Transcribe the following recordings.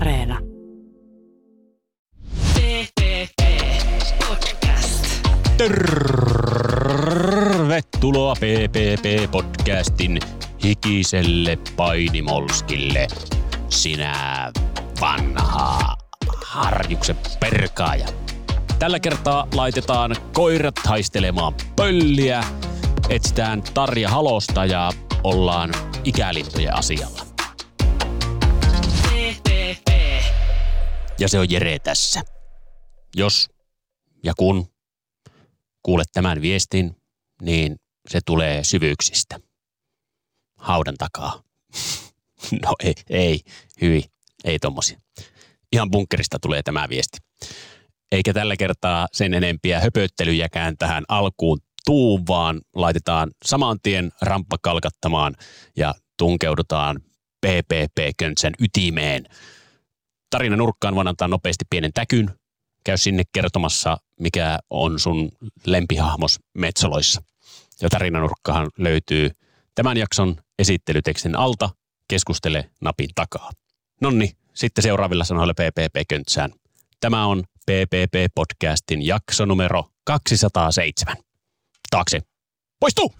Areena. Tervetuloa PPP-podcastin hikiselle painimolskille, sinä vanha harjuksen perkaaja. Tällä kertaa laitetaan koirat haistelemaan pölliä, etsitään Tarja Halosta ja ollaan ikälintojen asialla. Ja se on Jere tässä. Jos ja kun kuulet tämän viestin, niin se tulee syvyyksistä. Haudan takaa. No ei tommosia. Ihan bunkkerista tulee tämä viesti. Eikä tällä kertaa sen enempiä höpöttelyjäkään tähän alkuun tuu, vaan laitetaan saman tien ramppa kalkattamaan ja tunkeudutaan PPP-köntsän ytimeen. Tarina nurkkaan vaan antaa nopeasti pienen täkyn. Käy sinne kertomassa, mikä on sun lempihahmos Metsoloissa. Ja tarinanurkkahan löytyy tämän jakson esittelytekstin alta. Keskustele napin takaa. Nonni, sitten seuraavilla sanoilla PPP-köntsään. Tämä on PPP-podcastin jakso numero 207. Taakse. Poistuu!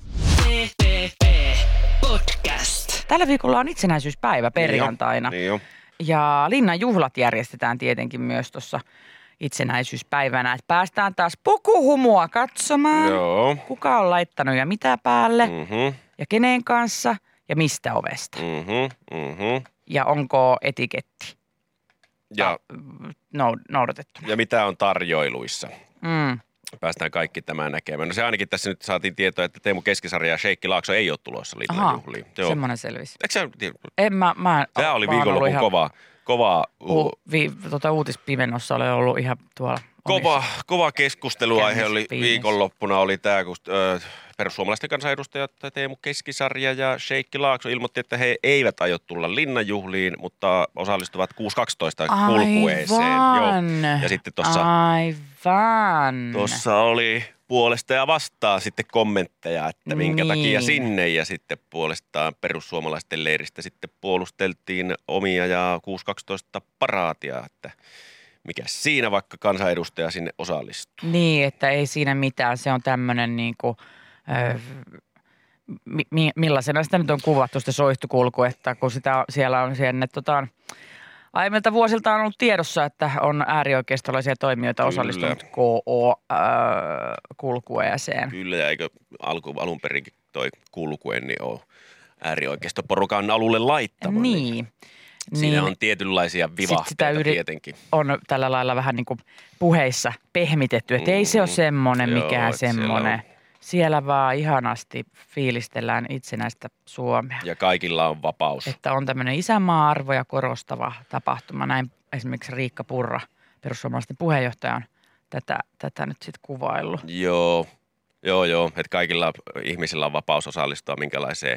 PPP-podcast. Tällä viikolla on itsenäisyyspäivä perjantaina. Niin jo. Ja Linnan juhlat järjestetään tietenkin myös tuossa itsenäisyyspäivänä. Että päästään taas pukuhumua katsomaan. Joo. Kuka on laittanut ja mitä päälle. Mhm. Ja kenen kanssa ja mistä ovesta. Ja onko etiketti Ja, noudatettu. ja mitä on tarjoiluissa? Mm. Päästään kaikki tämän näkemään. No se ainakin tässä nyt saatiin tietoa, että Teemu Keskisarja ja Sheikki Laakso ei ole tulossa Linnan juhliin. Joo. Semmoinen selvisi. Eikö sä tiedä? Tämä oli viikonlopun kova uutispimennossa oli ollut ihan tuolla. kova keskusteluaihe oli käynnissä viikonloppuna oli tämä, kun perussuomalaisten kansanedustajat Teemu Keskisarja ja Sheikki Laakso ilmoitti, että he eivät aio tulla Linnanjuhliin, mutta osallistuvat 6.12 kulkueeseen. Joo. Ja sitten tuossa oli puolesta ja vastaan sitten kommentteja, että minkä takia sinne, ja sitten puolestaan perussuomalaisten leiristä sitten puolusteltiin omia ja 6.12 paraatia, että mikä siinä vaikka kansanedustaja sinne osallistuu. Niin, että ei siinä mitään. Se on tämmöinen niinku, millaisena sitä nyt on kuvattu sitä soihtukulku, että kun siellä on aiemmilta vuosilta on ollut tiedossa, että on äärioikeistolaisia toimijoita osallistunut KO-kulkueeseen. Kyllä, ja eikö alun perinkin toi kulkue niin ole äärioikeistoporukan alulle laittama. Niin. Siinä on tietynlaisia vivahteita tietenkin. On tällä lailla vähän niin kuin puheissa pehmitetty, että ei se ole semmoinen mikään semmoinen. Siellä vaan ihanasti fiilistellään itsenäistä Suomea. Ja kaikilla on vapaus. Että on tämmöinen isänmaa-arvoja korostava tapahtuma. Näin esimerkiksi Riikka Purra, perussuomalaisten puheenjohtaja, on tätä nyt sitten kuvaillut. Joo. Että kaikilla ihmisillä on vapaus osallistua minkälaiseen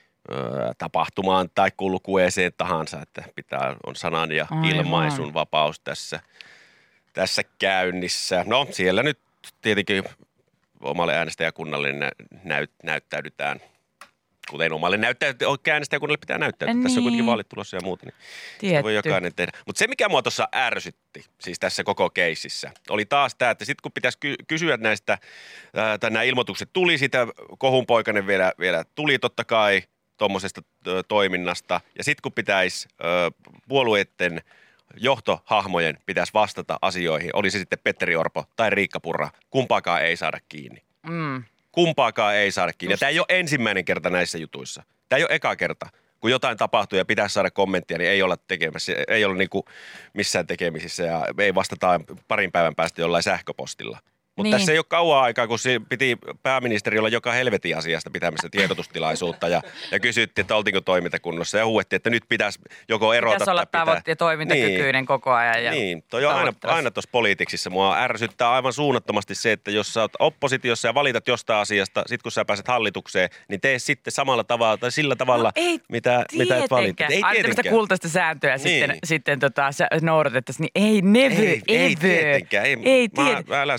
tapahtumaan tai kulkueeseen tahansa, että on sanan ja ilmaisun vapaus tässä käynnissä. No siellä nyt tietenkin omalle äänestäjäkunnalle näyttäydytään, kuten omalle äänestäjäkunnalle pitää näyttäytyä. Niin. Tässä on kuitenkin vaalit tulossa ja muuta, niin sitä voi jokainen tehdä. Mutta se, mikä mua tuossa ärsytti, siis tässä koko keississä, oli taas tämä, että sitten kun pitäisi kysyä näistä, tai nämä ilmoitukset tuli, sitä kohunpoikainen vielä tuli totta kai tuommoisesta toiminnasta, ja sitten kun pitäisi puolueiden johtohahmojen pitäisi vastata asioihin, oli se sitten Petteri Orpo tai Riikka Purra, kumpaakaan ei saada kiinni. Kumpaakaan ei saada kiinni. Ja tämä ei ole ensimmäinen kerta näissä jutuissa. Tämä ei ole eka kerta. Kun jotain tapahtuu ja pitäisi saada kommenttia, niin ei olla tekemässä, ei olla niinku missään tekemisissä ja ei vastata parin päivän päästä jollain sähköpostilla. Mutta tässä ei ole kauan aikaa, kun piti pääministeri olla joka helvetin asiasta pitämässä tiedotustilaisuutta ja kysyttiin, että oltiinko toimintakunnossa ja huuettiin, että nyt pitäisi joko erota pitäisi olla ja toimintakykyinen koko ajan. Niin, toi on aina tuossa politiiksissa. Mua ärsyttää aivan suunnattomasti se, että jos sä oot oppositiossa ja valitat jostain asiasta, sit kun sä pääset hallitukseen, niin tee sitten samalla tavalla tai sillä tavalla, mitä et valita. Ei aina tämmöistä kultaista sääntöä sitten noudatettaisiin, niin ei never, ei tietenkään. Älä semmoisessa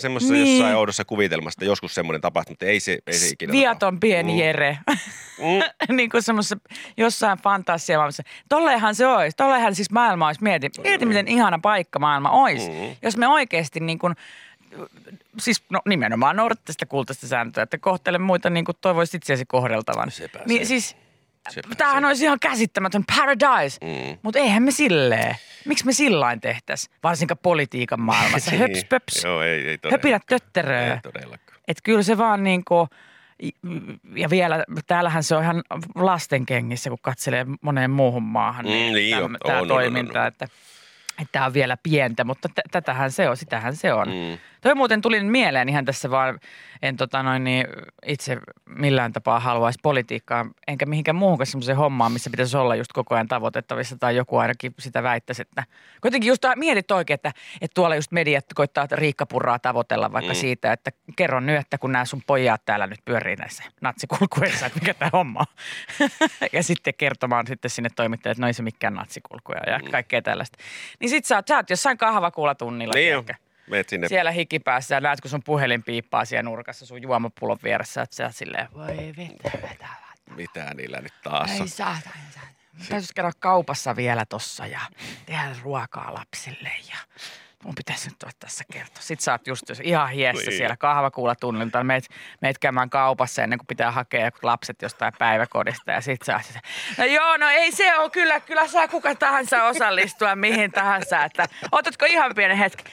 jossain oudossa kuvitelmassa, joskus semmoinen tapahtui, mutta ei se ikinä Viaton pieni Jere. Niin kuin semmoisessa jossain fantasiamaailmassa. Tolleenhan se olisi. Tolleenhan siis maailma olisi. Mieti miten ihana paikka maailma olisi. Jos me oikeasti niin kuin, siis nimenomaan noudattaa sitä kultaista sääntöä, että kohtele muita niin kuin toivoisit itseäsi kohdeltavan. Niin siis tämähän olisi ihan käsittämätön paradise, mutta eihän me silleen. Miksi me sillain tehtäisiin, varsinkaan politiikan maailmassa? Höps, pöps, Joo, ei todellakaan. höpinä tötteröä. Ei todellakaan. Että kyllä se vaan niinku, ja vielä täällähän se on ihan lastenkengissä, kun katselee moneen muuhun maahan. Niin tämä toiminta, että tämä on vielä pientä, mutta tätähän se on, sitähän se on. Toi muuten tuli mieleen ihan tässä vaan, en itse millään tapaa haluaisi politiikkaa, enkä mihinkään muuhunkaan semmoiseen hommaan, missä pitäisi olla just koko ajan tavoitettavissa tai joku ainakin sitä väittäisi, että kuitenkin just mietit oikein, että tuolla just mediat koittaa Riikka Purraa tavoitella vaikka siitä, että kerron nyt, että kun nämä sun pojat täällä nyt pyörii näissä natsikulkuissa, että mikä tämä homma on. Ja sitten kertomaan sitten sinne toimittajille, että no ei se mikään natsikulkuja ja kaikkea tällaista. Niin sit sä oot jossain kahvakuulatunnilla. Niin meet sinne. Siellä hikipäässä ja näet, kun sun puhelin piippaa siellä nurkassa sun juomapullon vieressä, että sä oot silleen, voi vetä. Mitä niillä nyt taas on? Ei saatana. Täytyisi käydä kaupassa vielä tossa ja tehdä ruokaa lapsille ja mun pitäisi nyt tässä kertoa. Sitten sä oot just ihan hiessä siellä kahvakuulatunnilta. Meet käymään kaupassa ennen kuin pitää hakea lapset jostain päiväkodista. Ja sit sä oot, no joo, no ei se ole. Kyllä saa kuka tahansa osallistua mihin tahansa. Että otatko ihan pienen hetken?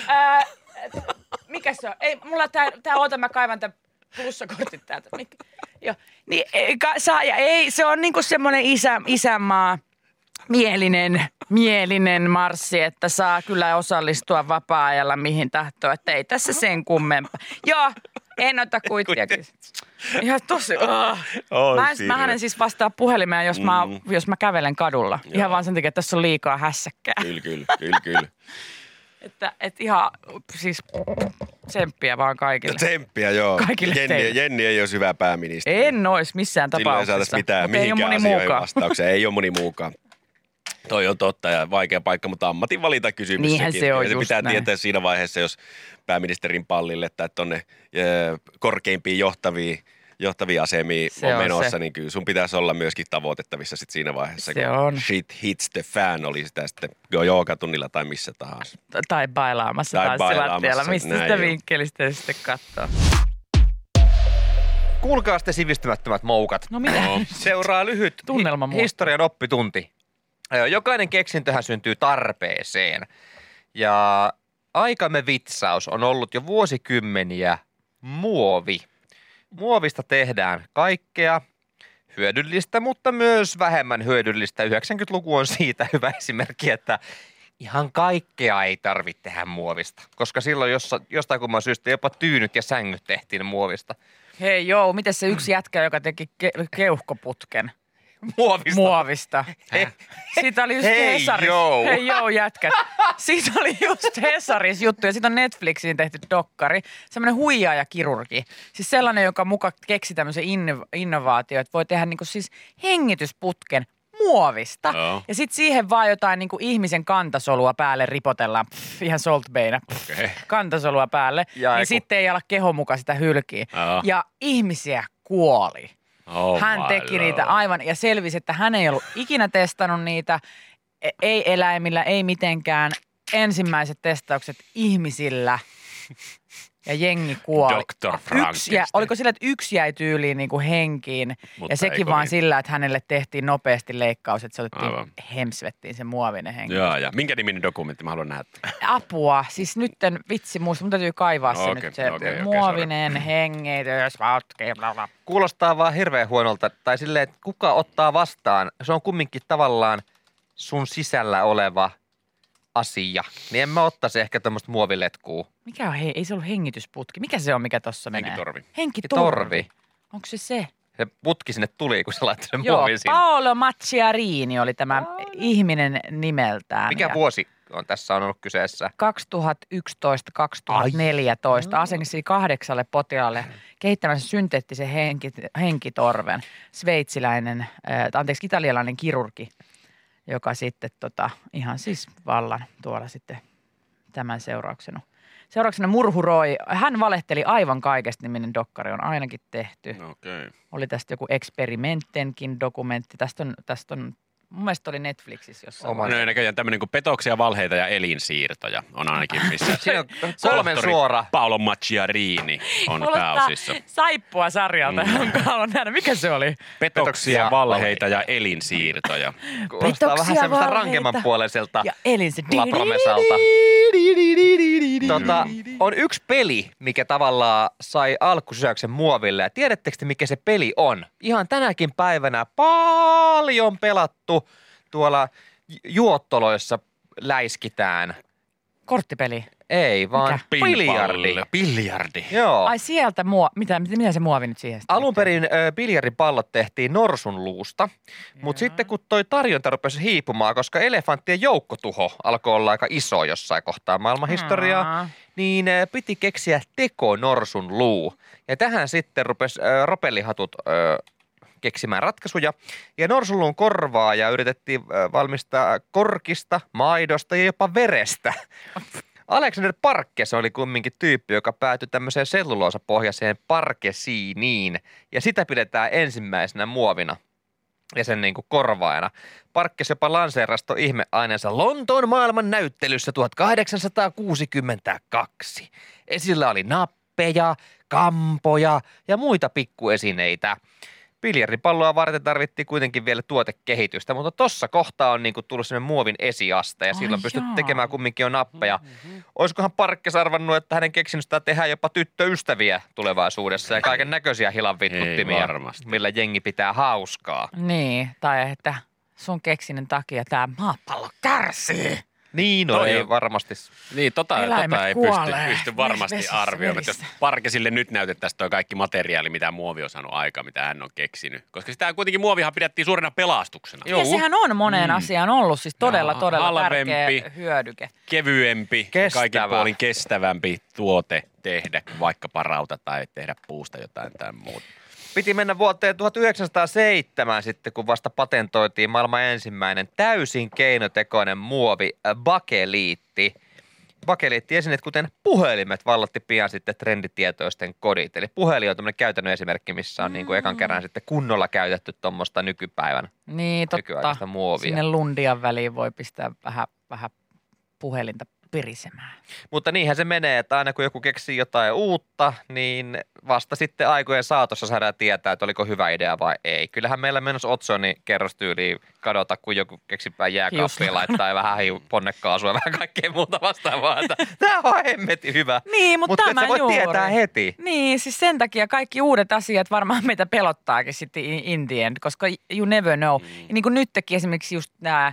Mikä se on? Ei, mulla oota, mä kaivan tämän plussakortin täältä. Joo, niin se on niinku semmoinen isänmaa. Mielinen marssi, että saa kyllä osallistua vapaa-ajalla mihin tahtoo, että ei tässä sen kummempaa. Joo, en ota kuittiakin. Ihan tosi. Mähän siis vastaa puhelimeen, jos mä kävelen kadulla. Joo. Ihan vaan sen takia, että tässä on liikaa hässäkkää. Kyllä. Että ihan siis tsemppiä vaan kaikille. Tsemppiä, joo. Kaikille Jenni ei olisi hyvä pääministeri. En olisi missään tapauksessa. Silloin ei saataisi mihinkään asioihin vastauksia. Ei ole moni muukaan. Toi on totta ja vaikea paikka, mutta ammatinvalintakysymys. Niinhän se on, ja se pitää tietää siinä vaiheessa, jos pääministerin pallille tai tuonne korkeimpiin johtavia asemia on menossa, niin kyllä sun pitäisi olla myöskin tavoitettavissa sit siinä vaiheessa, se kun on. Shit hits the fan, oli sitä sitten joogatunnilla tai missä tahansa. Tai bailaamassa lattialla, mistä sitä vinkkelistä sitten katsoo. Kuulkaa sitten sivistymättömät moukat. No mitä? Seuraa lyhyt historian oppitunti. Jokainen keksintöhän syntyy tarpeeseen. Ja aikamme vitsaus on ollut jo vuosikymmeniä muovi. Muovista tehdään kaikkea hyödyllistä, mutta myös vähemmän hyödyllistä. 90-luku on siitä hyvä esimerkki, että ihan kaikkea ei tarvitse tehdä muovista. Koska silloin jostain kumman syystä jopa tyynyt ja sängyt tehtiin muovista. Hei joo, miten se yksi jätkä, joka teki keuhkoputken? Muovista. Siitä oli just Hesarissa. Hei joo jätkät. Siitä oli just Hesarissa juttu ja siitä on Netflixiin tehty dokkari. Semmoinen huijaaja-kirurgi. Siis sellainen, joka muka keksi tämmöisen innovaatio, että voi tehdä niinku siis hengitysputken muovista. No. Ja sitten siihen vaan jotain niinku ihmisen kantasolua päälle ripotellaan. Ihan Salt Baynä. Kantasolua päälle. Niin sitten ei ala keho muka sitä hylkiä. No. Ja ihmisiä kuoli. Hän teki niitä aivan ja selvisi, että hän ei ollut ikinä testannut niitä, ei eläimillä, ei mitenkään. Ensimmäiset testaukset ihmisillä ja jengi kuoli. Dr. Frankenstein. Oliko sillä, että yksi jäi tyyliin niin kuin henkiin mutta ja sekin vaan sillä, että hänelle tehtiin nopeasti leikkaus, että se otettiin hemsvettiin se muovinen henki. Joo, ja minkä niminen dokumentti mä haluan nähdä? Apua, siis nytten vitsi muista, mun täytyy kaivaa se nyt se muovinen hengitys. Kuulostaa vaan hirveän huonolta, tai silleen, että kuka ottaa vastaan, se on kumminkin tavallaan sun sisällä oleva asia, niin en mä ottaisi ehkä tämmöistä muoviletkua. Mikä on, ei se ollut hengitysputki. Mikä se on, mikä tossa menee? Henkitorvi. Onko se se? Se putki sinne tuli, kun sä laittoi sen muovin sinne. Paolo Macchiarini oli tämä ihminen nimeltään. Mikä vuosi on tässä on ollut kyseessä? 2011-2014. Asensi 8 potilaalle kehittämänsä synteettisen henkitorven. Sveitsiläinen, italialainen kirurgi, joka sitten ihan siis vallan tuolla sitten tämän Seurauksena Murhuroi, hän valehteli aivan kaikesta niminen dokkari on ainakin tehty. Okay. Oli tästä joku Experimentenkin dokumentti. Tästä on mun mielestä oli Netflixissä jossain. No näköjään tämmöinen kuin petoksia, valheita ja elinsiirtoja on ainakin missä. Siinä on 3 suora. Paolo Macchiarini on pääosissa. Saippua sarjalta, jonka haluan nähdä. Mikä se oli? Petoksia, valheita ja elinsiirtoja. Kuulostaa vähän semmoista rankemmanpuoleiselta Lapromesalta. On yksi peli, mikä tavallaan sai alkusysäyksen muoville. Ja tiedättekö te, mikä se peli on? Ihan tänäkin päivänä paljon pelattu tuolla juottoloissa läiskitään. Korttipeli. Ei, vaan biljardi. Joo. Ai sieltä mitä se muovi nyt siihen? Alun perin biljardipallot tehtiin norsunluusta, mutta sitten kun toi tarjonta rupesi hiipumaan, koska elefanttien joukkotuho alkoi olla aika iso jossain kohtaa maailmanhistoriaa, niin piti keksiä tekonorsunluu. Ja tähän sitten rupesi ropellihatut keksimään ratkaisuja. Ja norsunluun korvaa ja yritettiin valmistaa korkista, maidosta ja jopa verestä. Alexander Parkes oli kumminkin tyyppi, joka päätyi tämmöiseen selluloosapohjaiseen parkesiiniin. Ja sitä pidetään ensimmäisenä muovina ja sen niin kuin korvaajana. Parkes jopa lanseerasi ihmeaineensa Lontoon maailman näyttelyssä 1862. Esillä oli nappeja, kampoja ja muita pikkuesineitä. Biljardipalloa varten tarvittiin kuitenkin vielä tuotekehitystä, mutta tossa kohtaa on niinku tullut sellainen muovin esiaste ja silloin pystyt tekemään kumminkin jo nappeja. Olisikohan Parkkes arvannut, että hänen keksinnöstään tehdään jopa tyttöystäviä tulevaisuudessa ja kaiken näköisiä hilanvittuttimia, millä jengi pitää hauskaa. Niin, tai että sun keksinnön takia tämä maapallo kärsii. Niin, no ei varmasti. Niin, ei pysty varmasti arvioimaan. Jos Parkesille nyt näytettäisiin tuo kaikki materiaali, mitä muovi on saanut aikaa, mitä hän on keksinyt. Koska sitä kuitenkin muovihan pidettiin suurena pelastuksena. Ja sehän on moneen asiaan ollut siis todella halvempi, tärkeä hyödyke. Kevyempi, kaikin puolin kestävämpi tuote tehdä, vaikkapa rauta tai tehdä puusta jotain tai muuta. Piti mennä vuoteen 1907 sitten, kun vasta patentoitiin maailman ensimmäinen täysin keinotekoinen muovi, bakeliitti. Bakeliittiesineet, kuten puhelimet, vallatti pian sitten trenditietoisten kodit. Eli puhelin on tämmöinen käytännön esimerkki, missä on niin kuin ekan kerran sitten kunnolla käytetty tuommoista nykypäivän nykyaikaista muovia. Sinne lundian väliin voi pistää vähän puhelinta pirisemään. Mutta niinhän se menee, että aina kun joku keksii jotain uutta, niin vasta sitten aikojen saatossa saadaan tietää, että oliko hyvä idea vai ei. Kyllähän meillä menossa Otsoni kerrostyyliin kadota, kun joku keksipää jääkaappia laittaa ja vähän ponnekaasua ja vähän kaikkea muuta vastaavaa. Tämä on hemmetin hyvä. Niin, mutta tämä juuri. Mutta tietää heti. Niin, siis sen takia kaikki uudet asiat varmaan meitä pelottaakin sitten in the end, koska you never know. Ja niin kuin nytkin esimerkiksi just nämä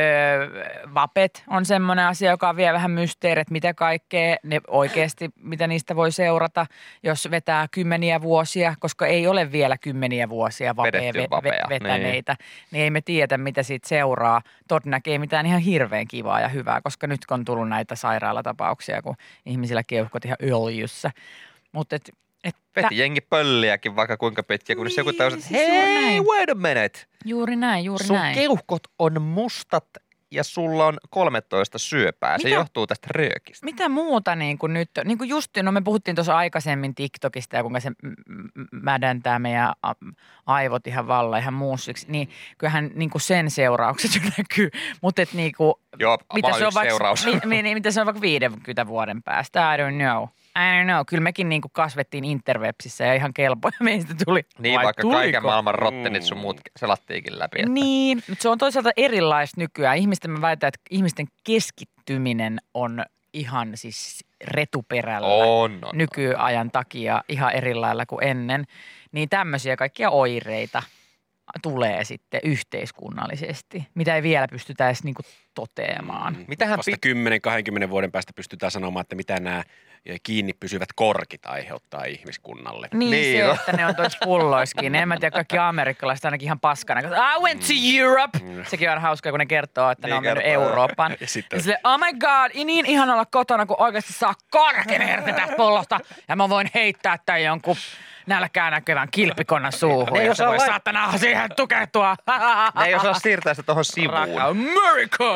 vapet on semmoinen asia, joka vie vähän mysteerit, mitä kaikkea ne oikeasti, mitä niistä voi seurata, jos vetää kymmeniä vuosia, koska ei ole vielä kymmeniä vuosia vetäneitä, niin ei me tiedä, mitä siitä seuraa. Todennäköisesti ei mitään ihan hirveän kivaa ja hyvää, koska nyt on tullut näitä sairaalatapauksia, kun ihmisillä keuhkot ihan öljyssä. Mutta veti jengi pölliäkin vaikka kuinka pitkiä, kunnes joku tajusi, että hei, wait a minute. Juuri näin. Sun keuhkot on mustat ja sulla on 13 syöpää. Se johtuu tästä röökistä. Mitä muuta niin kuin nyt, niin kuin just, me puhuttiin tuossa aikaisemmin TikTokista ja kuinka se mädäntää meidän aivot ihan ihan muussiksi, niin kyllähän niin kuin sen seuraukset jo näkyy. Mutta että niin kuin, joo, mitä se on seuraus. Mitä se on vaikka 50 vuoden päästä, I don't know. Kyllä mekin niinku kasvettiin interwebsissä ja ihan kelpoja meistä tuli. Niin, vaikka kaiken maailman rottenit sun muut selattiinkin läpi. Että. Niin, mutta se on toisaalta erilaista nykyään. Mä väitän, että ihmisten keskittyminen on ihan siis retuperällä nykyajan takia ihan eri lailla kuin ennen. Niin tämmöisiä kaikkia oireita tulee sitten yhteiskunnallisesti, mitä ei vielä pystytä edes niinku toteamaan. Vasta 10-20 vuoden päästä pystytään sanomaan, että mitä nämä kiinni pysyvät korkit aiheuttaa ihmiskunnalle. Niin se, että ne on tuossa pulloiskin. En mä tiedä, kaikki amerikkalaiset ainakin ihan paskana. I went to Europe. Sekin on hauskaa, kun ne kertoo, että ne on mennyt Eurooppaan. Ja sitten oh my god, niin ihan olla kotona, kun oikeasti saa korkin irti tästä pullosta. Ja mä voin heittää tämän jonkun nälkää näkevän kilpikonnan suuhun. Ja se voi saatana siihen tukehtua. Ne ei osaa siirtää sitä tuohon sivuun. America!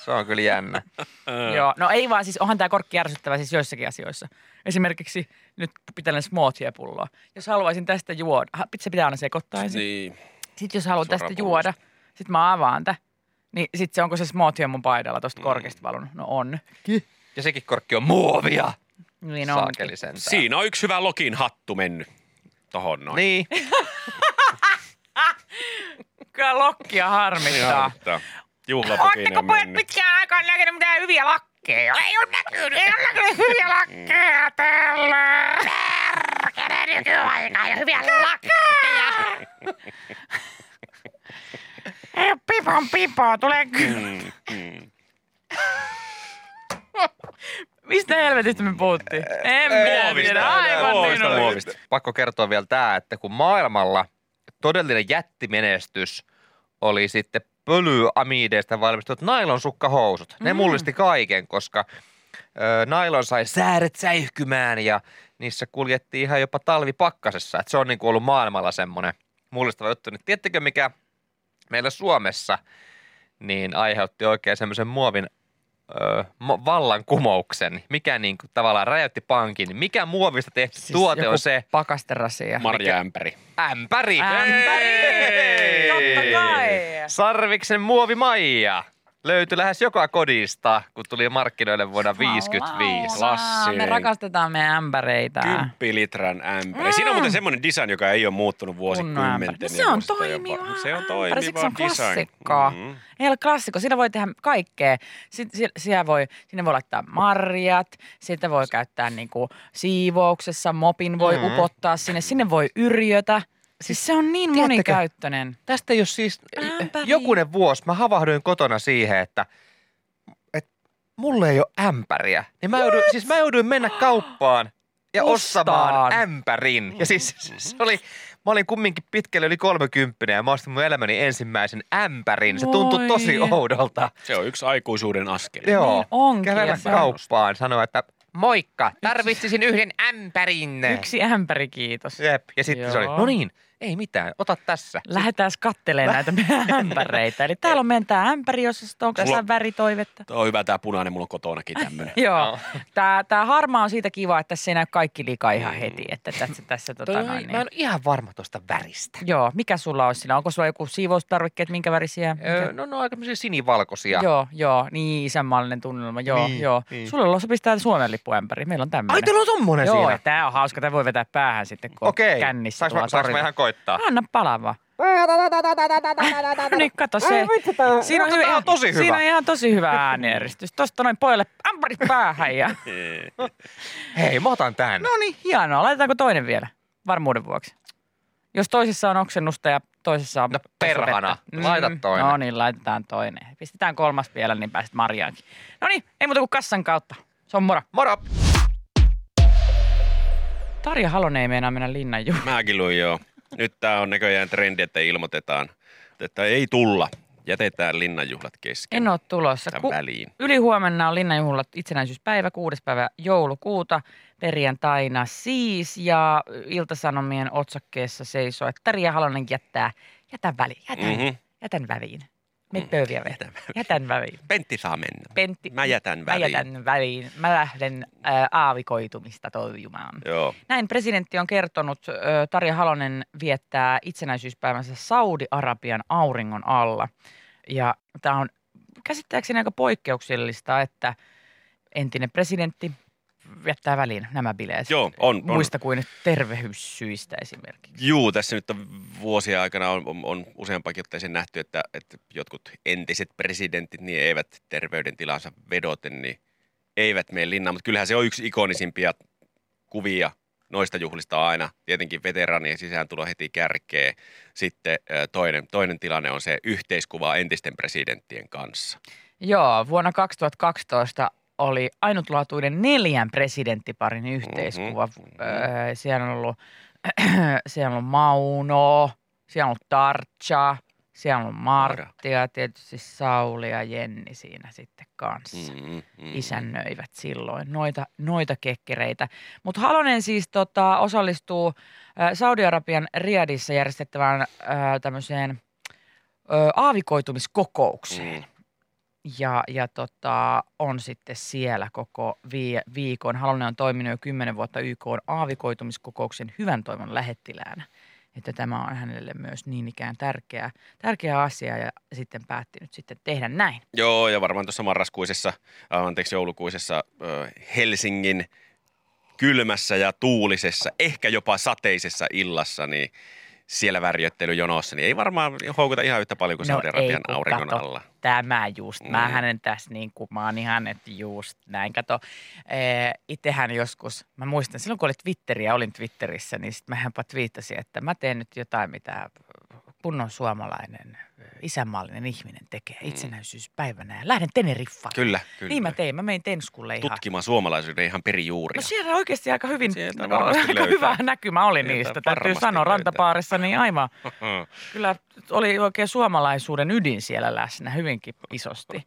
Se on kyllä jännä. Joo, no ei vaan siis, onhan tämä korkki ärsyttävä siis joissakin asioissa. Esimerkiksi nyt pitelen smoothie-pulloa. Jos haluaisin tästä juoda, se pitää aina sekoittaa ensin. Niin. Sitten jos haluan tästä juoda, sitten mä avaan tämän. Niin sitten se onko se smoothie mun paidalla tosta korkeasta valunut? No on. Ja sekin korkki on muovia. Niin Saakeli sentään. Siinä on yksi hyvä Lokin hattu mennyt tohon noin. Niin. Kyllä lokkia harmittaa. Juhlapukin on mennyt. Pitkään aikaan näkynyt mitään hyviä lakkeja? Ei ole näkynyt hyviä lakkeja täällä. Perkele nykyaika ja hyviä lakkeja. Ei ole pipoa, tulee kyllä. Mistä helvetistä me puhuttiin? En minä tiedä, aivan niin oli. Pakko kertoa vielä tämä, että kun maailmalla todellinen jättimenestys oli sitten polyamideista valmistetut nailonsukkahousut. Ne mullisti kaiken, koska nailon sai sääret säihkymään ja niissä kuljettiin ihan jopa talvipakkasessa. Et se on niin kuin ollut maailmalla semmoinen mullistava juttu. Niin tiedättekö, mikä meillä Suomessa niin aiheutti oikein semmoisen muovin vallankumouksen, mikä niin kuin tavallaan räjäytti pankin, niin mikä muovista tehty siis tuote on se? Pakasterasia. Marja-ämpäri. Ämpäri! Totta kai! Sarviksen muovimaija löytyi lähes joka kodista, kun tuli markkinoille vuonna 1955. Klassinen. Me rakastetaan meidän ämpäreitä. 10 litran ämpäri. Siinä on muuten semmoinen design, joka ei ole muuttunut vuosikymmenten. Se on toimiva. Se on toimiva design. Se on design. klassikko. Ei ole klassikko. Siinä voi tehdä kaikkea. Sinne voi laittaa marjat. Sitä voi käyttää niinku siivouksessa. Mopin voi upottaa sinne. Sinne voi yrjötä. Siis se on niin monikäyttöinen. Tästä jos siis jokunen vuosi mä havahduin kotona siihen, että mulla ei ole ämpäriä. Niin mä jouduin mennä kauppaan ja ostamaan ämpärin. Ja siis se oli, mä olin kumminkin pitkälle yli 30 ja mä ostin mun elämäni ensimmäisen ämpärin. Se tuntui tosi oudolta. Se on yksi aikuisuuden askel. Joo, niin onkin. kävellä kauppaan, sanoa, että moikka, tarvitsisin yhden ämpärin. Yksi ämpäri, kiitos. Jep, ja sitten se oli, no niin, ei mitään, ota tässä. Lähdetään kattelemaan näitä meidän ämpäreitä. Eli täällä on meidän tämä ämpäri-osasto, onko tässä väritoivetta? Tuo on hyvä tämä punainen, mulla on kotonakin tämmöinen. Joo, tämä harmaa on siitä kiva, että tässä ei näy kaikki liikaa ihan heti. Että tässä mä en ole ihan varma tuosta väristä. Joo, mikä sulla olisi siinä? Onko sulla joku siivoustarvikkeet, minkä värisiä? No aika sinivalkoisia. Joo, niin isänmaallinen tunnelma, joo. Niin. Sulla sopisi tää Suomen lippuämpäri, meillä on tämmöinen. Ai, teillä on tommonen siinä? Joo, tää on hauska, tää voi vetää päähän sitten, kun on kännissä. Saanko mä ihan koittaa? Anna palaa vaan. Niin, kato se. Siinä on ihan tosi hyvä. Siinä on ihan tosi hyvä äänieristys. Tosta noin pojalle ämpärit päähän ja... Hei, mä otan tän. No niin, hienoa. Laitetaanko toinen vielä? Varmuuden vuoksi. Jos toisessa on oksennusta ja toisessa on... No perhana, laita toinen. No niin, laitetaan toinen. Pistetään kolmas vielä, niin pääset Marjaankin. No niin, ei muuta kuin kassan kautta. Se on moro. Moro! Tarja Halonen ei meinaa mennä linnanjuhlaan. Mäkin luin joo. Nyt tää on näköjään trendi, että ilmoitetaan, että ei tulla. Jätetään linnanjuhlat kesken. En ole tulossa. Väliin. Ylihuomenna on linnanjuhlat itsenäisyyspäivä, 6. päivä joulukuuta, perjantaina siis. Ja Ilta-Sanomien otsakkeessa seisoo, että Tarja Halonen jätän väliin. Pöyviä vetää. Jätän väliin. Pentti saa mennä. Mä jätän väliin. Mä lähden aavikoitumista torjumaan. Joo. Näin presidentti on kertonut. Tarja Halonen viettää itsenäisyyspäivänsä Saudi-Arabian auringon alla. Ja tämä on käsittääkseni aika poikkeuksellista, että entinen presidentti jättää väliin nämä bileet. Joo, on. Muista kuin terveyssyistä esimerkiksi. Juu, tässä nyt on vuosien aikana on useampakin otteeseen nähty, että jotkut entiset presidentit niin eivät terveydentilansa vedoten, niin eivät mene linnaan. Mutta kyllähän se on yksi ikonisimpia kuvia noista juhlista on aina. Tietenkin veteraanien sisääntulo heti kärkee. Sitten toinen tilanne on se yhteiskuva entisten presidenttien kanssa. Joo, vuonna 2012 oli ainutlaatuinen 4 presidenttiparin yhteiskuva. Siellä on ollut Mauno, siellä on ollut Tarcha, siellä on ollut Martti ja tietysti Sauli ja Jenni siinä sitten kanssa. Isännöivät silloin noita kekkereitä. Mutta Halonen siis osallistuu Saudi-Arabian Riyadissa järjestettävään tämmöiseen aavikoitumiskokoukseen. on sitten siellä koko viikon. Halonen on toiminut jo 10 vuotta YK:n aavikoitumiskokouksen hyvän toivon lähettiläänä. Että tämä on hänelle myös niin ikään tärkeä asia ja sitten päätti nyt sitten tehdä näin. Joo, ja varmaan tuossa joulukuisessa Helsingin kylmässä ja tuulisessa, ehkä jopa sateisessa illassa, niin siellä värjöttelyjonossa, niin ei varmaan houkuta ihan yhtä paljon kuin Saudi-Arabian auringon alla. Tämä just. Mä hänen tässä niin kuin, mä oon ihan, että just näin. Kato, itsehän joskus, mä muistan, silloin kun olin Twitterissä, niin sitten mähän twiittasin, että mä teen nyt jotain, mitä kunnon suomalainen, isänmaallinen ihminen tekee itsenäisyyspäivänä ja lähden Teneriffaan. Kyllä. Niin mä tein. Mä menin Tenskulle ihan. Tutkimaan suomalaisuuden ihan perijuuria. No siellä oikeasti aika hyvä näkymä oli niistä. Täytyy sanoa rantapaarissa, niin aivan. Kyllä oli oikein suomalaisuuden ydin siellä läsnä hyvinkin isosti.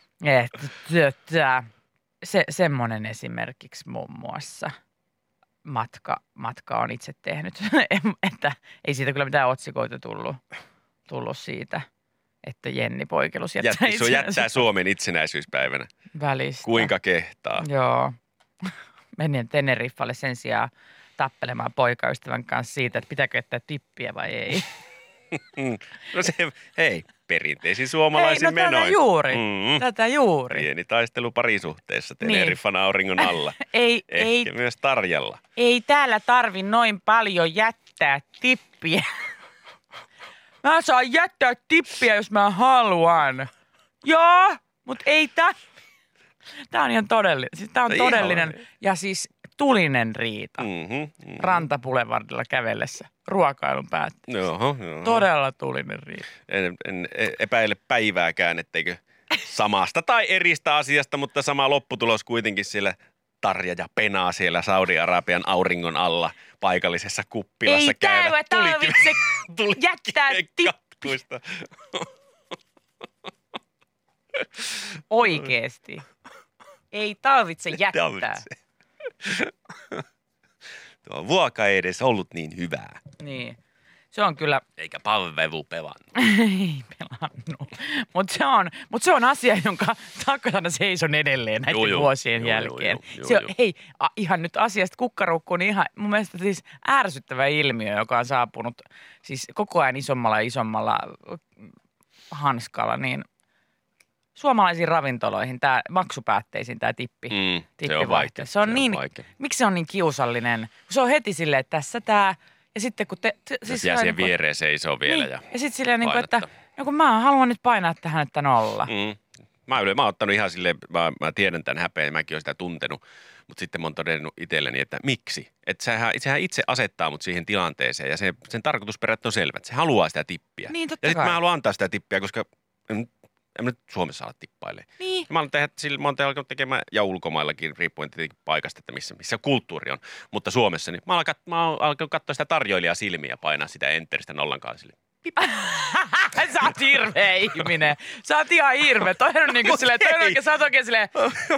Semmoinen esimerkiksi muun muassa matka on itse tehnyt, että ei siitä kyllä mitään otsikoita tullut siitä, että Jenni Poikelus jättää Suomen itsenäisyyspäivänä. Välistä. Kuinka kehtaa? Joo. Menin Teneriffalle sen sijaan tappelemaan poikaystävän kanssa siitä, että pitääkö jättää tippiä vai ei. No se, hei, perinteisin suomalaisin menoin. Tätä juuri. Pieni taistelu parisuhteessa Teneriffan auringon alla. Ehkä myös Tarjalla. Ei täällä tarvi noin paljon jättää tippiä. Mä saan jättää tippiä, jos mä haluan. Joo, mutta ei tää on ihan todellinen. Siis tää on todellinen ja siis tulinen riita. Rantapulevardilla kävellessä ruokailun päätteeksi. Joo. Todella tulinen riita. En epäile päivääkään, etteikö samasta tai eristä asiasta, mutta sama lopputulos kuitenkin siellä Tarja ja Penaa siellä Saudi-Arabian auringon alla paikallisessa kuppilassa ei käydä. Ei tarvitse jättää tippiä. Oikeesti. Ei tarvitse jättää. Tuo vuoka ei edes ollut niin hyvää. Niin. Se on kyllä... Eikä palvelu pelannut. Ei pelannut. Mutta se on asia, jonka takana seison edelleen näiden vuosien jälkeen. Hei, ihan nyt asiasta kukkarukkuun, niin ihan mun mielestä siis ärsyttävä ilmiö, joka on saapunut siis koko ajan isommalla hanskalla, niin suomalaisiin ravintoloihin, maksupäätteisiin tämä tippi. Se on vaikea. Se on niin, miksi se on niin kiusallinen? Se on heti silleen, että tässä tämä... Ja sitten kun siis jää siihen viereen seisoo vielä niin, ja sitten silleen, että kun mä haluan nyt painaa tähän, että 0. Mä oon ottanut ihan silleen, mä tiedän tämän häpeän, mäkin oon sitä tuntenut, mutta sitten mä oon todennut itselleni, että miksi? Että sehän itse asettaa mut siihen tilanteeseen ja sen tarkoitusperät on selvät. Se haluaa sitä tippiä. Niin, ja sitten mä haluan antaa sitä tippiä, koska en nyt Suomessa ala tippailemaan. Niin. Mä oon alkanut tekemään, ja ulkomaillakin, riippuen tietenkin paikasta, että missä kulttuuri on. Mutta Suomessa, niin mä oon alkanut katsoa sitä tarjoilijaa silmiä ja painaa sitä enteristä nollankaan sille. Sä oot hirveä ihminen. Sä oot ihan hirveä. Toihan on niinku silleen, sä oot oikein silleen,